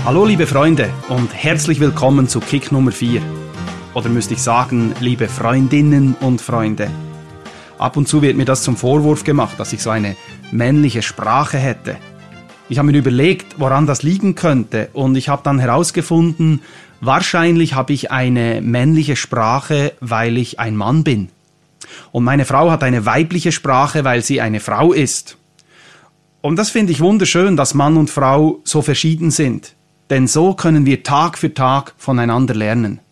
Hallo liebe Freunde und herzlich willkommen zu Kick Nummer 4. Oder müsste ich sagen, liebe Freundinnen und Freunde. Ab und zu wird mir das zum Vorwurf gemacht, dass ich so eine männliche Sprache hätte. Ich habe mir überlegt, woran das liegen könnte, und ich habe dann herausgefunden, wahrscheinlich habe ich eine männliche Sprache, weil ich ein Mann bin. Und meine Frau hat eine weibliche Sprache, weil sie eine Frau ist. Und das finde ich wunderschön, dass Mann und Frau so verschieden sind. Denn so können wir Tag für Tag voneinander lernen.